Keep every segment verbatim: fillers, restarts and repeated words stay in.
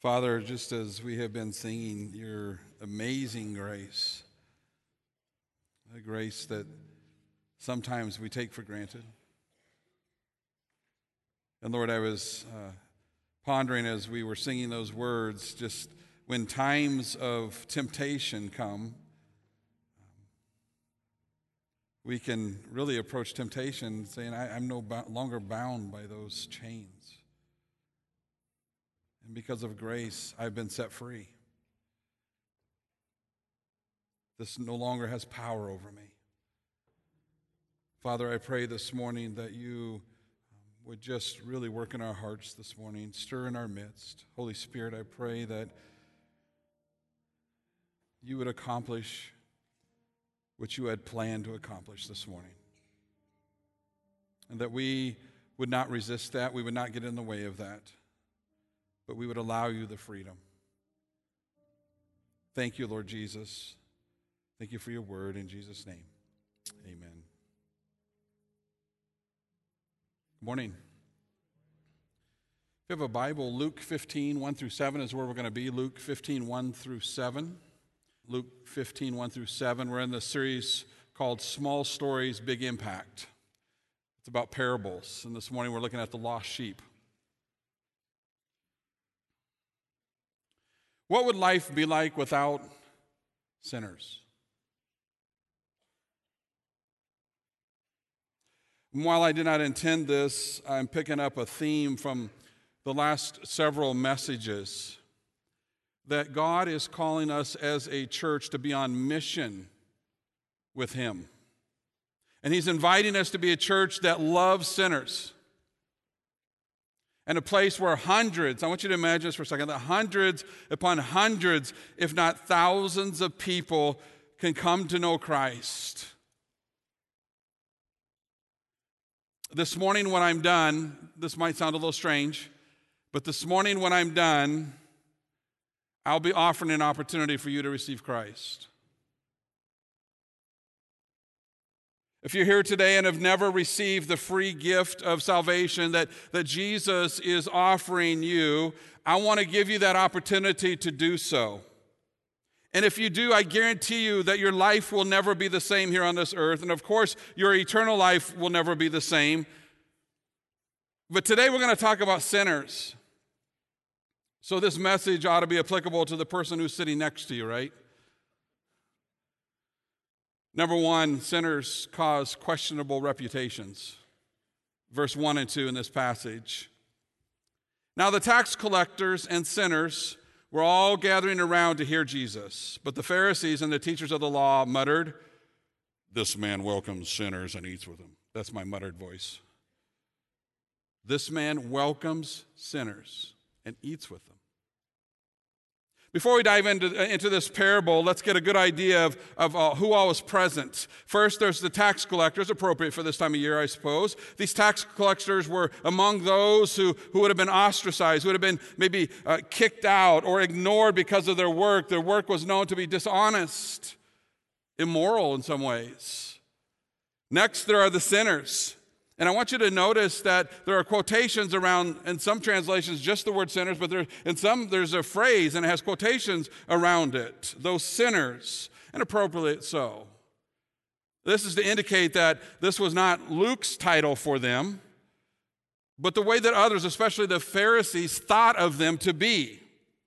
Father, just as we have been singing your amazing grace, a grace that sometimes we take for granted. And Lord, I was uh, pondering as we were singing those words, just when times of temptation come, we can really approach temptation saying, I, I'm no bo- longer bound by those chains. And because of grace, I've been set free. This no longer has power over me. Father, I pray this morning that you would just really work in our hearts this morning, stir in our midst. Holy Spirit, I pray that you would accomplish what you had planned to accomplish this morning. And that we would not resist that, we would not get in the way of that, but we would allow you the freedom. Thank you, Lord Jesus. Thank you for your word in Jesus' name. Amen. Good morning. If you have a Bible, Luke fifteen, one through seven is where we're going to be. Luke fifteen, one through seven. Luke fifteen, one through seven. We're in the series called Small Stories, Big Impact. It's about parables. And this morning we're looking at the lost sheep. What would life be like without sinners? And while I did not intend this, I'm picking up a theme from the last several messages that God is calling us as a church to be on mission with Him. And He's inviting us to be a church that loves sinners. And a place where hundreds, I want you to imagine this for a second, that hundreds upon hundreds, if not thousands of people can come to know Christ. This morning when I'm done, this might sound a little strange, but this morning when I'm done, I'll be offering an opportunity for you to receive Christ. If you're here today and have never received the free gift of salvation that, that Jesus is offering you, I want to give you that opportunity to do so. And if you do, I guarantee you that your life will never be the same here on this earth. And of course, your eternal life will never be the same. But today we're going to talk about sinners. So this message ought to be applicable to the person who's sitting next to you, right? Number one, sinners cause questionable reputations. Verse one and two in this passage. Now the tax collectors and sinners were all gathering around to hear Jesus. But the Pharisees and the teachers of the law muttered, "This man welcomes sinners and eats with them." That's my muttered voice. This man welcomes sinners and eats with them. Before we dive into, into this parable, let's get a good idea of, of uh, who all was present. First, there's the tax collectors, appropriate for this time of year, I suppose. These tax collectors were among those who, who would have been ostracized, who would have been maybe uh, kicked out or ignored because of their work. Their work was known to be dishonest, immoral in some ways. Next, there are the sinners. And I want you to notice that there are quotations around, in some translations, just the word sinners, but there, in some there's a phrase and it has quotations around it. Those sinners, and appropriately so. This is to indicate that this was not Luke's title for them, but the way that others, especially the Pharisees, thought of them to be.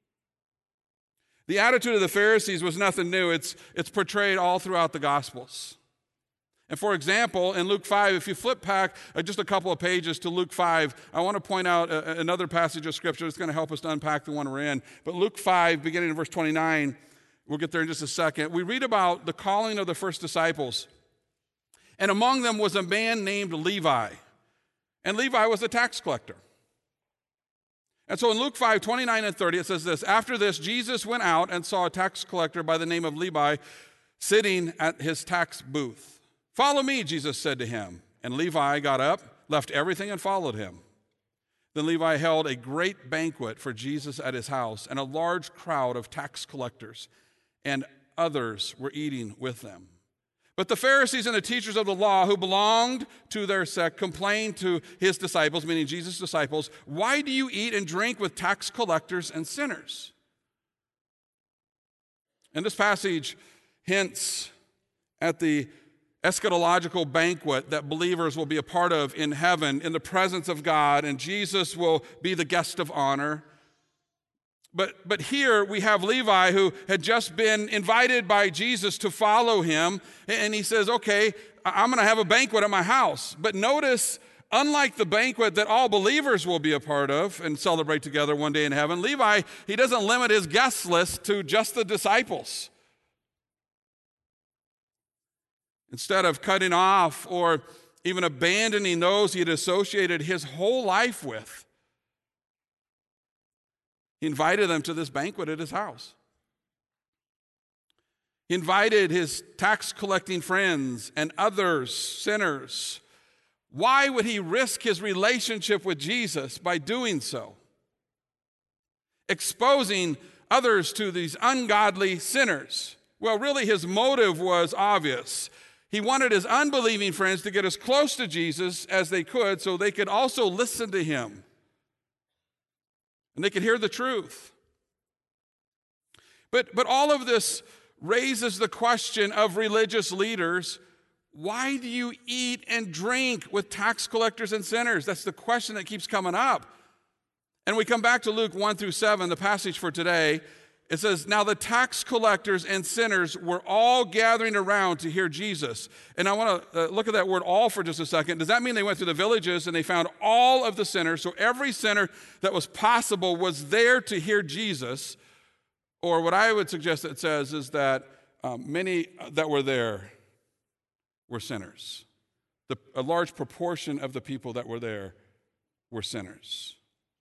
The attitude of the Pharisees was nothing new. It's, it's portrayed all throughout the Gospels. And for example, in Luke five, if you flip back just a couple of pages to Luke five, I want to point out another passage of Scripture that's going to help us to unpack the one we're in. But Luke five, beginning in verse twenty-nine, we'll get there in just a second. We read about the calling of the first disciples. And among them was a man named Levi. And Levi was a tax collector. And so in Luke five, twenty-nine and thirty, it says this: After this, Jesus went out and saw a tax collector by the name of Levi sitting at his tax booth. "Follow me," Jesus said to him. And Levi got up, left everything, and followed him. Then Levi held a great banquet for Jesus at his house, and a large crowd of tax collectors and others were eating with them. But the Pharisees and the teachers of the law who belonged to their sect complained to his disciples, meaning Jesus' disciples, "Why do you eat and drink with tax collectors and sinners?" And this passage hints at the eschatological banquet that believers will be a part of in heaven in the presence of God, and Jesus will be the guest of honor. But, but here we have Levi, who had just been invited by Jesus to follow him, and he says, okay, I'm going to have a banquet at my house. But notice, unlike the banquet that all believers will be a part of and celebrate together one day in heaven, Levi, he doesn't limit his guest list to just the disciples. Instead of cutting off or even abandoning those he had associated his whole life with, he invited them to this banquet at his house. He invited his tax-collecting friends and others, sinners. Why would he risk his relationship with Jesus by doing so? Exposing others to these ungodly sinners. Well, really, his motive was obvious. He wanted his unbelieving friends to get as close to Jesus as they could so they could also listen to him. And they could hear the truth. But, but all of this raises the question of religious leaders. Why do you eat and drink with tax collectors and sinners? That's the question that keeps coming up. And we come back to Luke one through seven, the passage for today. It says, now the tax collectors and sinners were all gathering around to hear Jesus. And I want to uh, look at that word all for just a second. Does that mean they went through the villages and they found all of the sinners? So every sinner that was possible was there to hear Jesus. Or what I would suggest it says is that um, many that were there were sinners. The, a large proportion of the people that were there were sinners.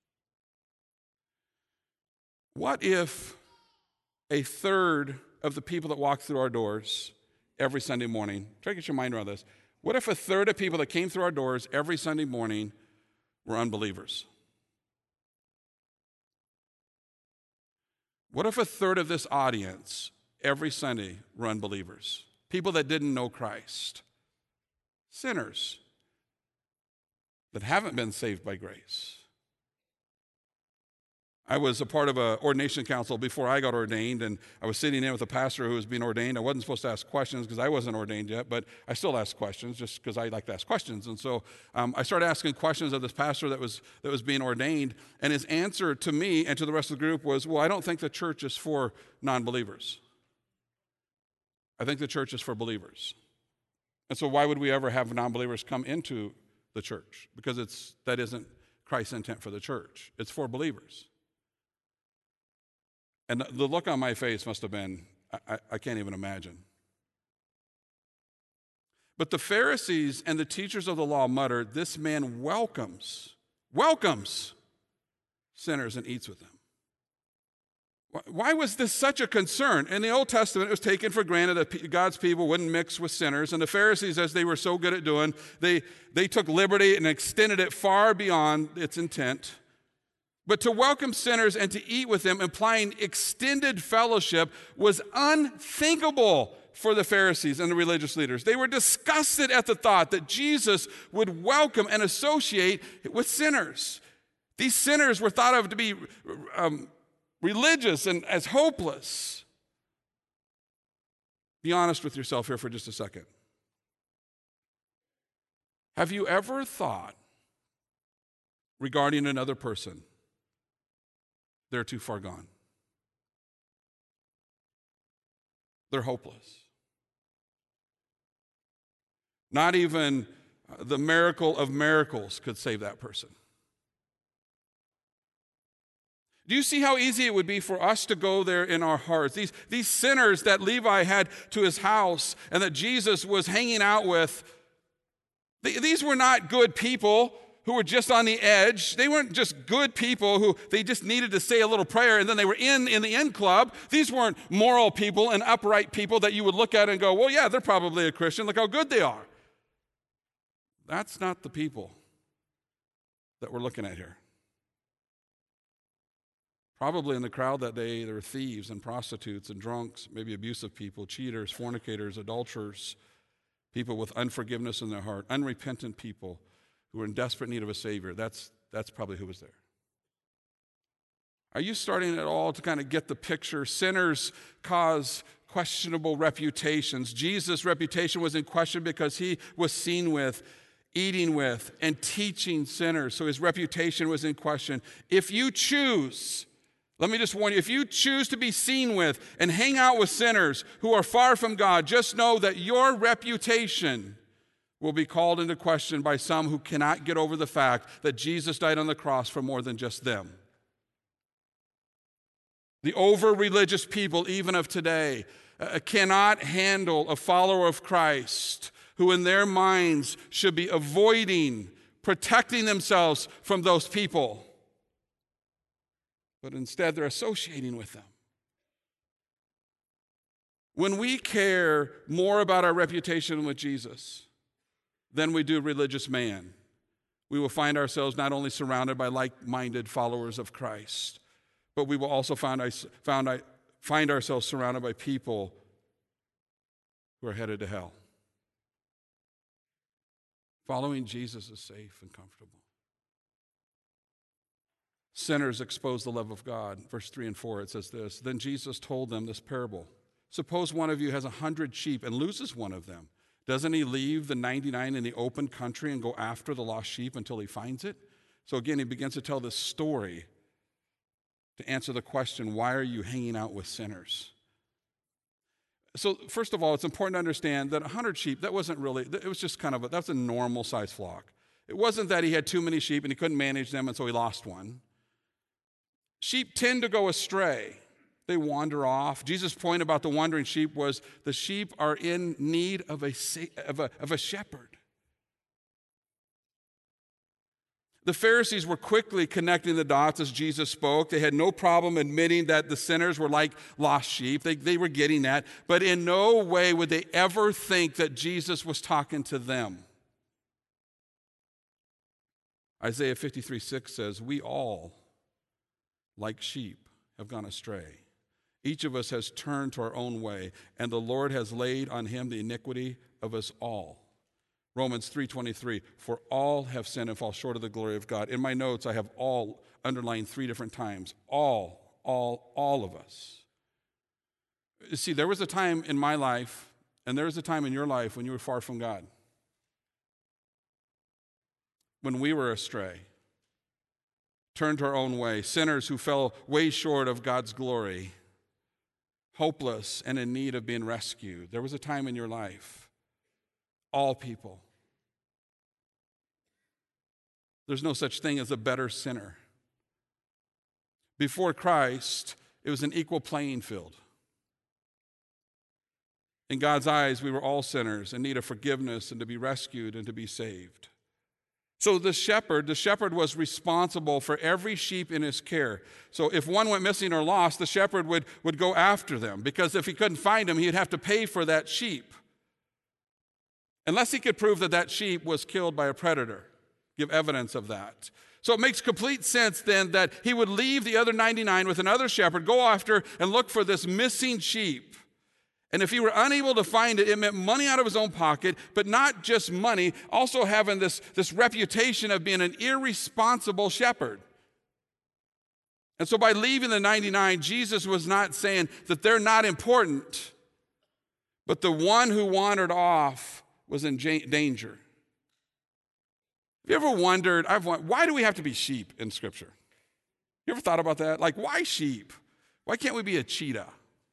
What if a third of the people that walk through our doors every Sunday morning, try to get your mind around this, what if a third of people that came through our doors every Sunday morning were unbelievers? What if a third of this audience every Sunday were unbelievers? People that didn't know Christ. Sinners that haven't been saved by grace. I was a part of an ordination council before I got ordained, and I was sitting in with a pastor who was being ordained. I wasn't supposed to ask questions because I wasn't ordained yet, but I still asked questions just because I like to ask questions. And so um, I started asking questions of this pastor that was that was being ordained, and his answer to me and to the rest of the group was, well, I don't think the church is for non-believers. I think the church is for believers. And so why would we ever have non-believers come into the church? Because it's that isn't Christ's intent for the church. It's for believers. And the look on my face must have been, I, I can't even imagine. But the Pharisees and the teachers of the law muttered, this man welcomes, welcomes sinners and eats with them. Why was this such a concern? In the Old Testament, it was taken for granted that God's people wouldn't mix with sinners. And the Pharisees, as they were so good at doing, they, they took liberty and extended it far beyond its intent. But to welcome sinners and to eat with them, implying extended fellowship, was unthinkable for the Pharisees and the religious leaders. They were disgusted at the thought that Jesus would welcome and associate with sinners. These sinners were thought of to be um, religious and as hopeless. Be honest with yourself here for just a second. Have you ever thought regarding another person, they're too far gone? They're hopeless. Not even the miracle of miracles could save that person. Do you see how easy it would be for us to go there in our hearts? These, these sinners that Levi had to his house and that Jesus was hanging out with, they, these were not good people who were just on the edge. They weren't just good people who they just needed to say a little prayer and then they were in in the end club. These weren't moral people and upright people that you would look at and go, well, yeah, they're probably a Christian. Look how good they are. That's not the people that we're looking at here. Probably in the crowd that day, there were thieves and prostitutes and drunks, maybe abusive people, cheaters, fornicators, adulterers, people with unforgiveness in their heart, unrepentant people who are in desperate need of a Savior. That's, that's probably who was there. Are you starting at all to kind of get the picture? Sinners cause questionable reputations. Jesus' reputation was in question because he was seen with, eating with, and teaching sinners. So his reputation was in question. If you choose, let me just warn you, if you choose to be seen with and hang out with sinners who are far from God, just know that your reputation will be called into question by some who cannot get over the fact that Jesus died on the cross for more than just them. The over-religious people, even of today, uh, cannot handle a follower of Christ who in their minds should be avoiding, protecting themselves from those people. But instead, they're associating with them. When we care more about our reputation with Jesus than we do religious man, we will find ourselves not only surrounded by like-minded followers of Christ, but we will also find, find, find ourselves surrounded by people who are headed to hell. Following Jesus is safe and comfortable. Sinners expose the love of God. Verse three and four, it says this, Then Jesus told them this parable. Suppose one of you has a hundred sheep and loses one of them. Doesn't he leave the ninety-nine in the open country and go after the lost sheep until he finds it? So again, he begins to tell this story to answer the question, why are you hanging out with sinners? So first of all, it's important to understand that a hundred sheep, that wasn't really, it was just kind of, a, that's a normal size flock. It wasn't that he had too many sheep and he couldn't manage them and so he lost one. Sheep tend to go astray. They wander off. Jesus' point about the wandering sheep was the sheep are in need of a, of a, of a shepherd. The Pharisees were quickly connecting the dots as Jesus spoke. They had no problem admitting that the sinners were like lost sheep. They, they were getting that. But in no way would they ever think that Jesus was talking to them. Isaiah fifty-three six says, We all, like sheep, have gone astray. Each of us has turned to our own way, and the Lord has laid on him the iniquity of us all. Romans three twenty-three, for all have sinned and fall short of the glory of God. In my notes, I have all underlined three different times. All, all, all of us. You see, there was a time in my life, and there was a time in your life when you were far from God. When we were astray, turned to our own way, sinners who fell way short of God's glory, hopeless and in need of being rescued. There was a time in your life. All people. There's no such thing as a better sinner. Before Christ, it was an equal playing field. In God's eyes, we were all sinners in need of forgiveness and to be rescued and to be saved. So the shepherd, the shepherd was responsible for every sheep in his care. So if one went missing or lost, the shepherd would, would go after them, because if he couldn't find them, he'd have to pay for that sheep. Unless he could prove that that sheep was killed by a predator, give evidence of that. So it makes complete sense then that he would leave the other ninety-nine with another shepherd, go after and look for this missing sheep. And if he were unable to find it, it meant money out of his own pocket, but not just money, also having this, this reputation of being an irresponsible shepherd. And so by leaving the ninety-nine, Jesus was not saying that they're not important, but the one who wandered off was in danger. Have you ever wondered, I've wondered, why do we have to be sheep in Scripture? You ever thought about that? Like, why sheep? Why can't we be a cheetah?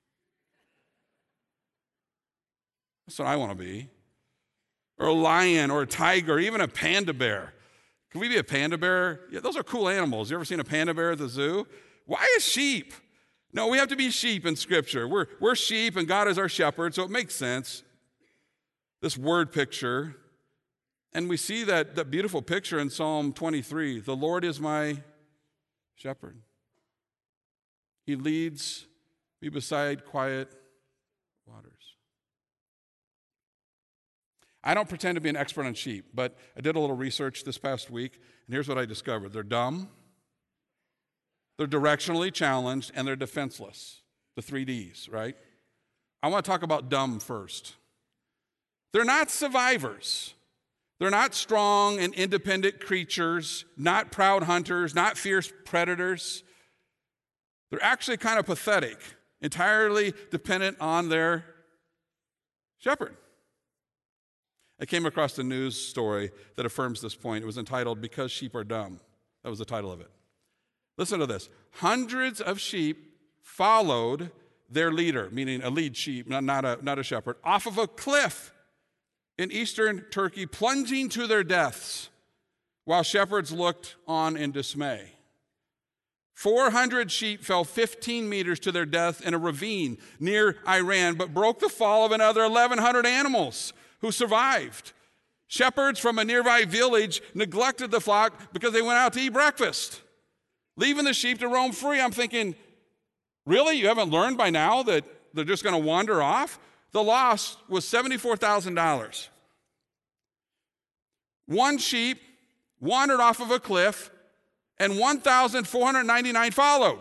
That's what I want to be. Or a lion, or a tiger, or even a panda bear. Can we be a panda bear? Yeah, those are cool animals. You ever seen a panda bear at the zoo? Why a sheep? No, we have to be sheep in Scripture. We're, we're sheep, and God is our shepherd, so it makes sense. This word picture. And we see that, that beautiful picture in Psalm twenty-three. The Lord is my shepherd. He leads me beside quiet waters. I don't pretend to be an expert on sheep, but I did a little research this past week, and here's what I discovered. They're dumb, they're directionally challenged, and they're defenseless. The three Ds, right? I want to talk about dumb first. They're not survivors. They're not strong and independent creatures, not proud hunters, not fierce predators. They're actually kind of pathetic, entirely dependent on their shepherd. I came across a news story that affirms this point. It was entitled, "Because Sheep Are Dumb." That was the title of it. Listen to this. Hundreds of sheep followed their leader, meaning a lead sheep, not, not, a, not a shepherd, off of a cliff in eastern Turkey, plunging to their deaths while shepherds looked on in dismay. four hundred sheep fell fifteen meters to their death in a ravine near Iran, but broke the fall of another eleven hundred animals who survived. Shepherds from a nearby village neglected the flock because they went out to eat breakfast, leaving the sheep to roam free. I'm thinking, really? You haven't learned by now that they're just going to wander off? The loss was seventy-four thousand dollars. One sheep wandered off of a cliff, and one thousand four hundred ninety-nine followed.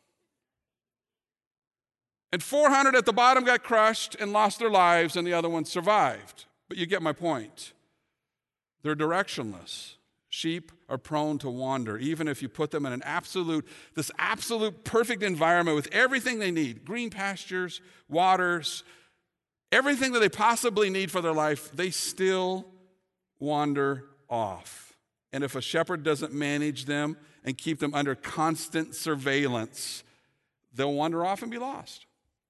And four hundred at the bottom got crushed and lost their lives, and the other ones survived. But you get my point. They're directionless. Sheep are prone to wander, even if you put them in an absolute, this absolute perfect environment with everything they need, green pastures, waters, everything that they possibly need for their life, they still wander off. And if a shepherd doesn't manage them and keep them under constant surveillance, they'll wander off and be lost.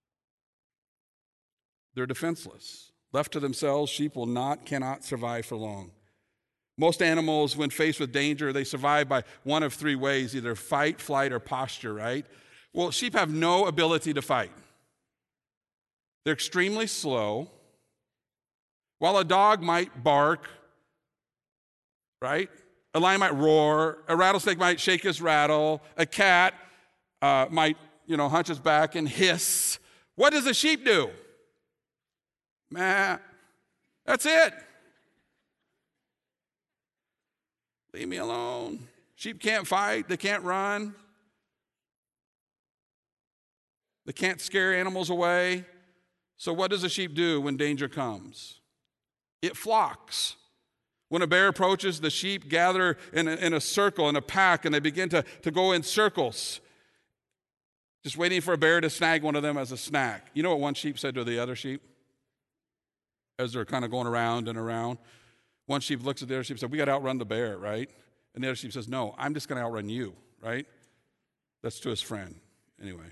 They're defenseless. Left to themselves, sheep will not, cannot survive for long. Most animals, when faced with danger, they survive by one of three ways, either fight, flight, or posture, right? Well, sheep have no ability to fight. They're extremely slow. While a dog might bark, right? A lion might roar. A rattlesnake might shake his rattle. A cat uh, might, you know, hunch its back and hiss. What does a sheep do? Meh. That's it. Leave me alone. Sheep can't fight. They can't run. They can't scare animals away. So what does a sheep do when danger comes? It flocks. When a bear approaches, the sheep gather in a, in a circle, in a pack, and they begin to, to go in circles, just waiting for a bear to snag one of them as a snack. You know what one sheep said to the other sheep as they're kind of going around and around? One sheep looks at the other sheep and says, "We got to outrun the bear, right?" And the other sheep says, "No, I'm just going to outrun you," right? That's to his friend. Anyway.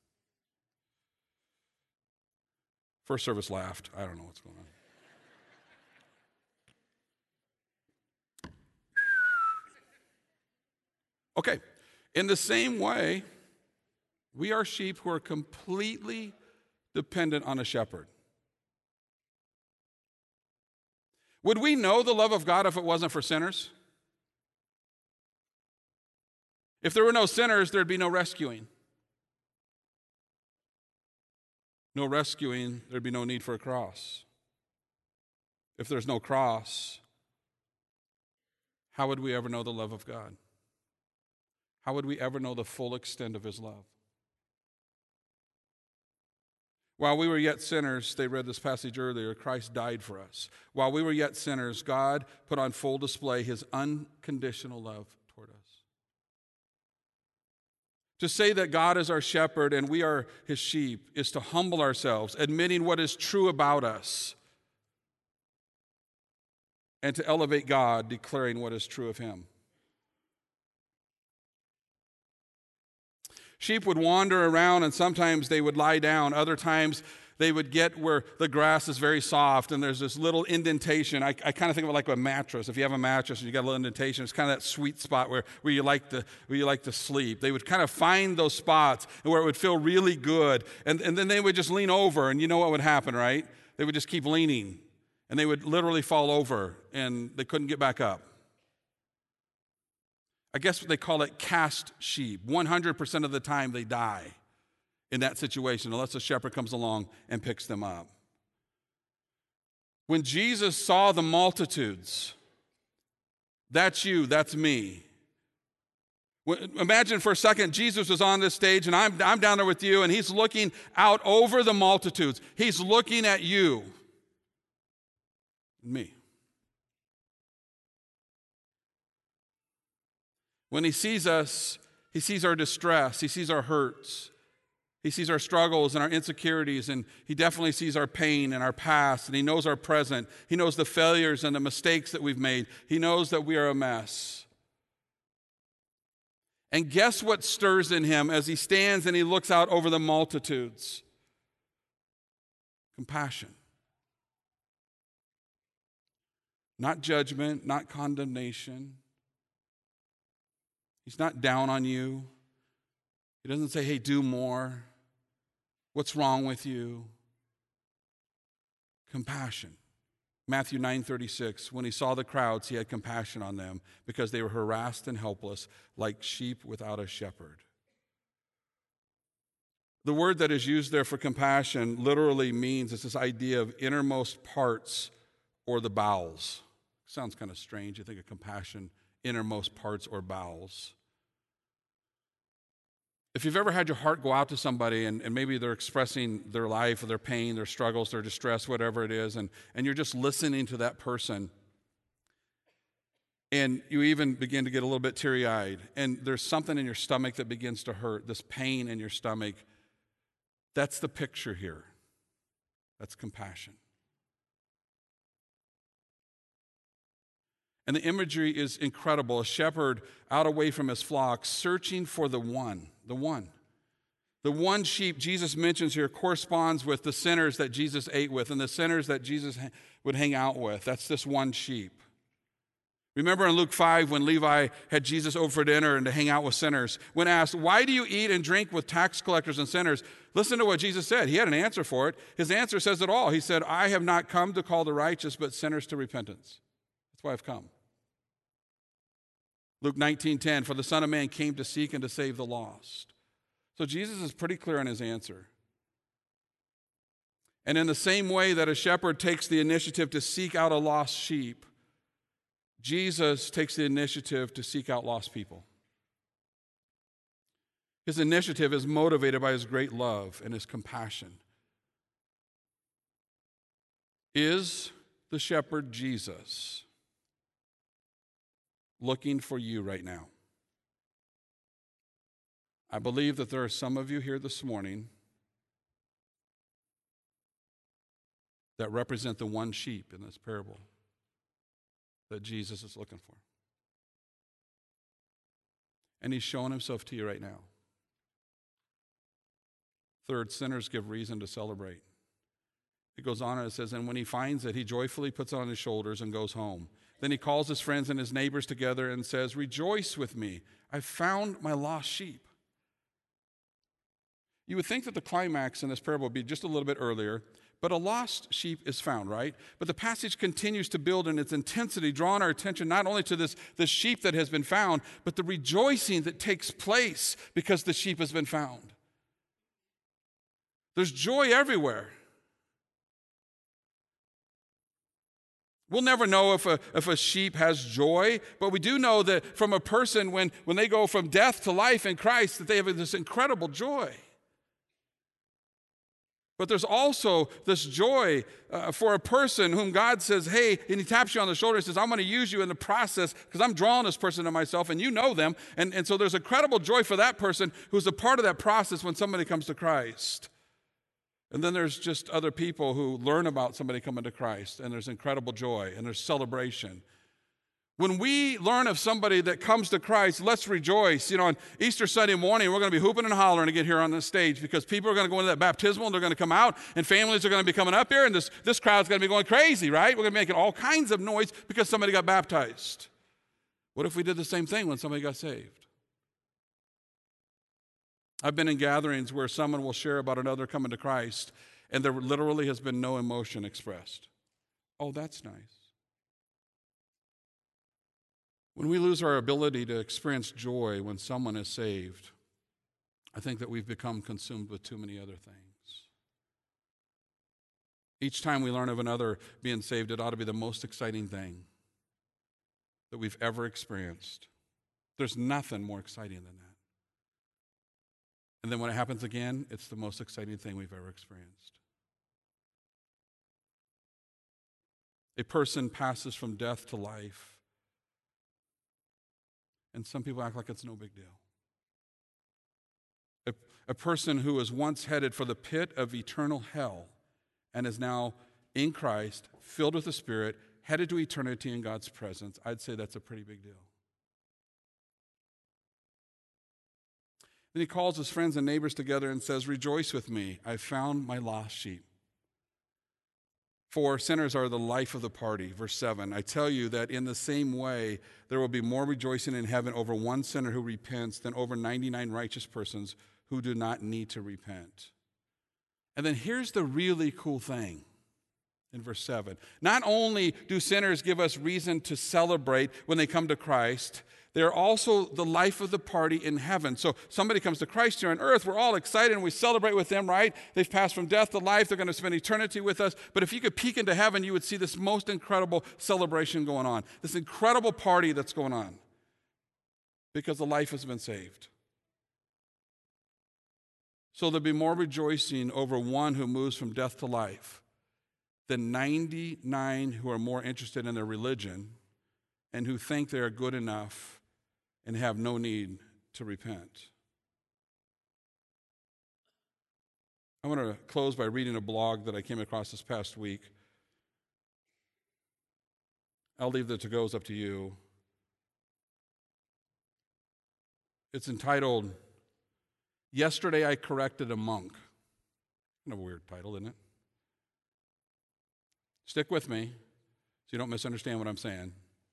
First service laughed. I don't know what's going on. Okay. In the same way, we are sheep who are completely dependent on a shepherd. Would we know the love of God if it wasn't for sinners? If there were no sinners, there'd be no rescuing. No rescuing, there'd be no need for a cross. If there's no cross, how would we ever know the love of God? How would we ever know the full extent of his love? While we were yet sinners, they read this passage earlier, Christ died for us. While we were yet sinners, God put on full display his unconditional love toward us. To say that God is our shepherd and we are his sheep is to humble ourselves, admitting what is true about us, and to elevate God, declaring what is true of him. Sheep would wander around and sometimes they would lie down. Other times they would get where the grass is very soft and there's this little indentation. I, I kind of think of it like a mattress. If you have a mattress and you got a little indentation, it's kind of that sweet spot where, where, you like to, where you like to sleep. They would kind of find those spots where it would feel really good. And, and then they would just lean over, and you know what would happen, right? They would just keep leaning and they would literally fall over and they couldn't get back up. I guess they call it cast sheep. one hundred percent of the time they die in that situation unless a shepherd comes along and picks them up. When Jesus saw the multitudes, that's you, that's me. Imagine for a second Jesus was on this stage and I'm, I'm down there with you and he's looking out over the multitudes. He's looking at you. and me. When he sees us, he sees our distress, he sees our hurts, he sees our struggles and our insecurities, and he definitely sees our pain and our past, and he knows our present. He knows the failures and the mistakes that we've made. He knows that we are a mess. And guess what stirs in him as he stands and he looks out over the multitudes? Compassion. Not judgment, not condemnation. He's not down on you. He doesn't say, hey, do more. What's wrong with you? Compassion. Matthew nine thirty-six, when he saw the crowds, he had compassion on them because they were harassed and helpless like sheep without a shepherd. The word that is used there for compassion literally means it's this idea of innermost parts or the bowels. Sounds kind of strange. You think of compassion, innermost parts or bowels. If you've ever had your heart go out to somebody and, and maybe they're expressing their life or their pain, their struggles, their distress, whatever it is, and, and you're just listening to that person, and you even begin to get a little bit teary-eyed, and there's something in your stomach that begins to hurt, this pain in your stomach, that's the picture here. That's compassion. And the imagery is incredible. A shepherd out away from his flock, searching for the one, the one. The one sheep Jesus mentions here corresponds with the sinners that Jesus ate with and the sinners that Jesus would hang out with. That's this one sheep. Remember in Luke five when Levi had Jesus over for dinner and to hang out with sinners. When asked, why do you eat and drink with tax collectors and sinners? Listen to what Jesus said. He had an answer for it. His answer says it all. He said, I have not come to call the righteous, but sinners to repentance. That's why I've come. Luke nineteen ten, for the Son of Man came to seek and to save the lost. So Jesus is pretty clear in his answer. And in the same way that a shepherd takes the initiative to seek out a lost sheep, Jesus takes the initiative to seek out lost people. His initiative is motivated by his great love and his compassion. Is the shepherd Jesus looking for you right now? I believe that there are some of you here this morning that represent the one sheep in this parable that Jesus is looking for. And he's showing himself to you right now. Third, sinners give reason to celebrate. It goes on and it says, and when he finds it, he joyfully puts it on his shoulders and goes home. Then he calls his friends and his neighbors together and says, rejoice with me. I found my lost sheep. You would think that the climax in this parable would be just a little bit earlier, but a lost sheep is found, right? But the passage continues to build in its intensity, drawing our attention not only to this, this sheep that has been found, but the rejoicing that takes place because the sheep has been found. There's joy everywhere. We'll never know if a, if a sheep has joy, but we do know that from a person, when, when they go from death to life in Christ, that they have this incredible joy. But there's also this joy uh, for a person whom God says, hey, and he taps you on the shoulder and says, I'm going to use you in the process because I'm drawing this person to myself, and you know them. And, and so there's incredible joy for that person who's a part of that process when somebody comes to Christ. And then there's just other people who learn about somebody coming to Christ, and there's incredible joy, and there's celebration. When we learn of somebody that comes to Christ, let's rejoice. You know, on Easter Sunday morning, we're going to be hooping and hollering to get here on the stage because people are going to go into that baptismal, and they're going to come out, and families are going to be coming up here, and this, this crowd's going to be going crazy, right? We're going to be making all kinds of noise because somebody got baptized. What if we did the same thing when somebody got saved? I've been in gatherings where someone will share about another coming to Christ, and there literally has been no emotion expressed. Oh, that's nice. When we lose our ability to experience joy when someone is saved, I think that we've become consumed with too many other things. Each time we learn of another being saved, it ought to be the most exciting thing that we've ever experienced. There's nothing more exciting than that. And then when it happens again, it's the most exciting thing we've ever experienced. A person passes from death to life. And some people act like it's no big deal. A, a person who was once headed for the pit of eternal hell and is now in Christ, filled with the Spirit, headed to eternity in God's presence, I'd say that's a pretty big deal. Then he calls his friends and neighbors together and says, "Rejoice with me, I found my lost sheep." For sinners are the life of the party. Verse seven, I tell you that in the same way, there will be more rejoicing in heaven over one sinner who repents than over ninety-nine righteous persons who do not need to repent. And then here's the really cool thing in verse seven. Not only do sinners give us reason to celebrate when they come to Christ, they're also the life of the party in heaven. So somebody comes to Christ here on earth, we're all excited and we celebrate with them, right? They've passed from death to life, they're going to spend eternity with us. But if you could peek into heaven, you would see this most incredible celebration going on, this incredible party that's going on because the life has been saved. So there'll be more rejoicing over one who moves from death to life than ninety-nine who are more interested in their religion and who think they are good enough and have no need to repent. I want to close by reading a blog that I came across this past week. I'll leave the to-goes up to you. It's entitled, "Yesterday I Corrected a Monk." Kind of a weird title, isn't it? Stick with me so you don't misunderstand what I'm saying.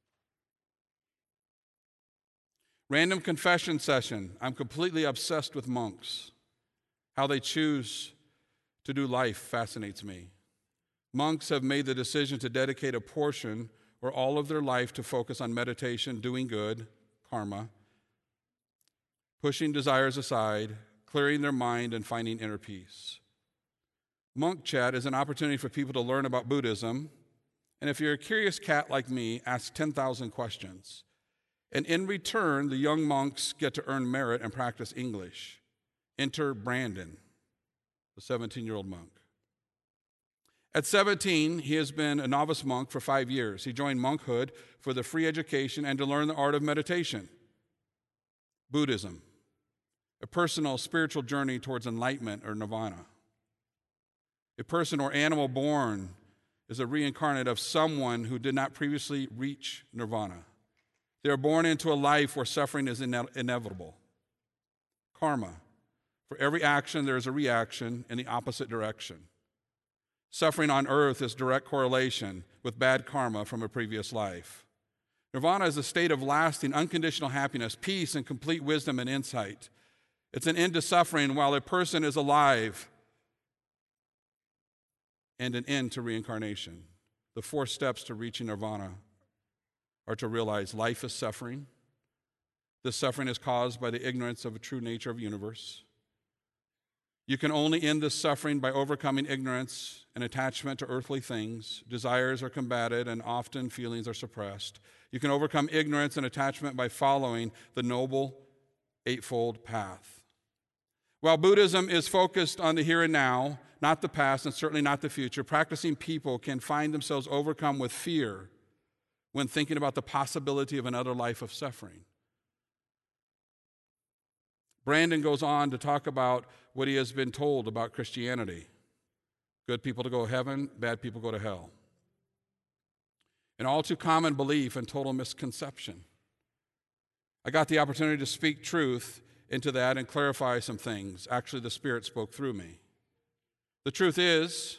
Random confession session. I'm completely obsessed with monks. How they choose to do life fascinates me. Monks have made the decision to dedicate a portion or all of their life to focus on meditation, doing good, karma, pushing desires aside, clearing their mind, and finding inner peace. Monk Chat is an opportunity for people to learn about Buddhism, and if you're a curious cat like me, ask ten thousand questions. And in return, the young monks get to earn merit and practice English. Enter Brandon, the seventeen-year-old monk. At seventeen, he has been a novice monk for five years. He joined monkhood for the free education and to learn the art of meditation. Buddhism, a personal spiritual journey towards enlightenment or nirvana. A person or animal born is a reincarnate of someone who did not previously reach nirvana. They are born into a life where suffering is ine- inevitable. Karma. For every action, there is a reaction in the opposite direction. Suffering on earth is direct correlation with bad karma from a previous life. Nirvana is a state of lasting, unconditional happiness, peace, and complete wisdom and insight. It's an end to suffering while a person is alive and an end to reincarnation. The four steps to reaching nirvana are to realize life is suffering. This suffering is caused by the ignorance of the true nature of the universe. You can only end this suffering by overcoming ignorance and attachment to earthly things. Desires are combated and often feelings are suppressed. You can overcome ignorance and attachment by following the noble eightfold path. While Buddhism is focused on the here and now, not the past and certainly not the future, practicing people can find themselves overcome with fear when thinking about the possibility of another life of suffering. Brandon goes on to talk about what he has been told about Christianity. Good people to go to heaven, bad people go to hell. An all too common belief and total misconception. I got the opportunity to speak truth into that and clarify some things. Actually, the Spirit spoke through me. The truth is,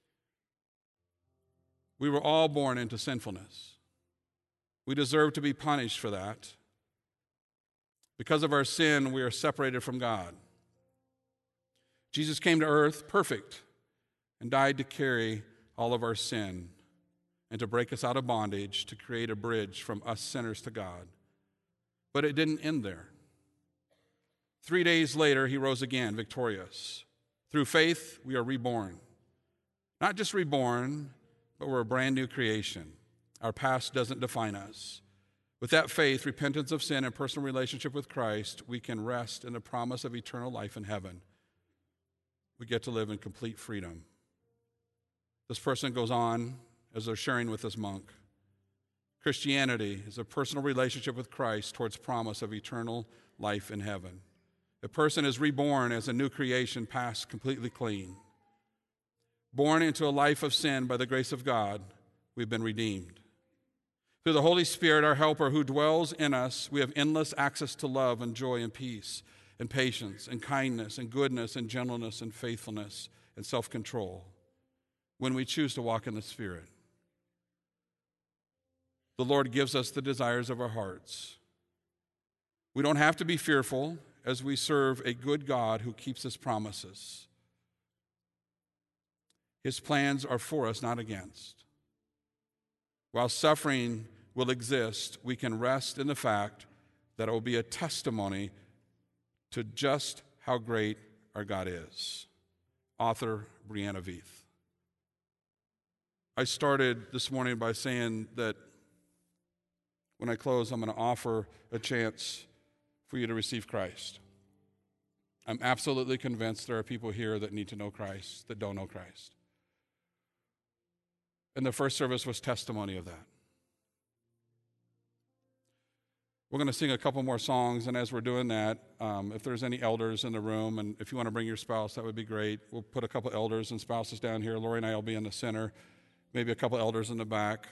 we were all born into sinfulness. We deserve to be punished for that. Because of our sin, we are separated from God. Jesus came to earth perfect and died to carry all of our sin and to break us out of bondage, to create a bridge from us sinners to God. But it didn't end there. Three days later, he rose again, victorious. Through faith, we are reborn. Not just reborn, but we're a brand new creation. Our past doesn't define us. With that faith, repentance of sin, and personal relationship with Christ, we can rest in the promise of eternal life in heaven. We get to live in complete freedom. This person goes on as they're sharing with this monk. Christianity is a personal relationship with Christ towards promise of eternal life in heaven. A person is reborn as a new creation, passed completely clean. Born into a life of sin by the grace of God, we've been redeemed. Through the Holy Spirit, our helper who dwells in us, we have endless access to love and joy and peace and patience and kindness and goodness and gentleness and faithfulness and self-control when we choose to walk in the Spirit. The Lord gives us the desires of our hearts. We don't have to be fearful as we serve a good God who keeps his promises. His plans are for us, not against. While suffering will exist, we can rest in the fact that it will be a testimony to just how great our God is. Author Brianna Veith. I started this morning by saying that when I close, I'm going to offer a chance for you to receive Christ. I'm absolutely convinced there are people here that need to know Christ, that don't know Christ. And the first service was testimony of that. We're going to sing a couple more songs, and as we're doing that, um, if there's any elders in the room, and if you want to bring your spouse, that would be great. We'll put a couple elders and spouses down here. Lori and I will be in the center, maybe a couple elders in the back.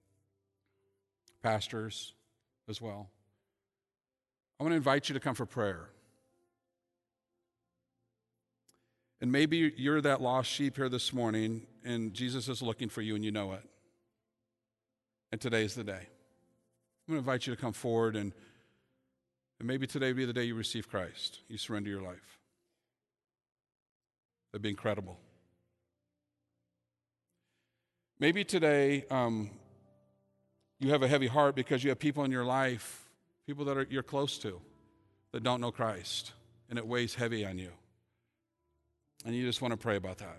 Pastors as well. I want to invite you to come for prayer. And maybe you're that lost sheep here this morning, and Jesus is looking for you, and you know it. And today's the day. I'm going to invite you to come forward, and, and maybe today will be the day you receive Christ. You surrender your life. That'd be incredible. Maybe today, um, you have a heavy heart because you have people in your life, people that are, you're close to, that don't know Christ, and it weighs heavy on you. And you just want to pray about that.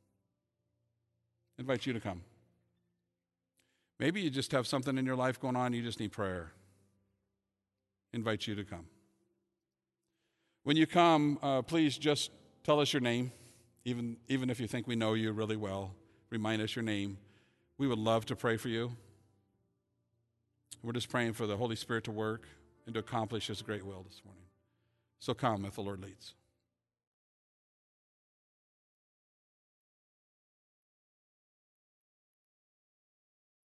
I invite you to come. Maybe you just have something in your life going on, you just need prayer. I invite you to come. When you come, uh, please just tell us your name, even, even if you think we know you really well. Remind us your name. We would love to pray for you. We're just praying for the Holy Spirit to work and to accomplish his great will this morning. So come if the Lord leads.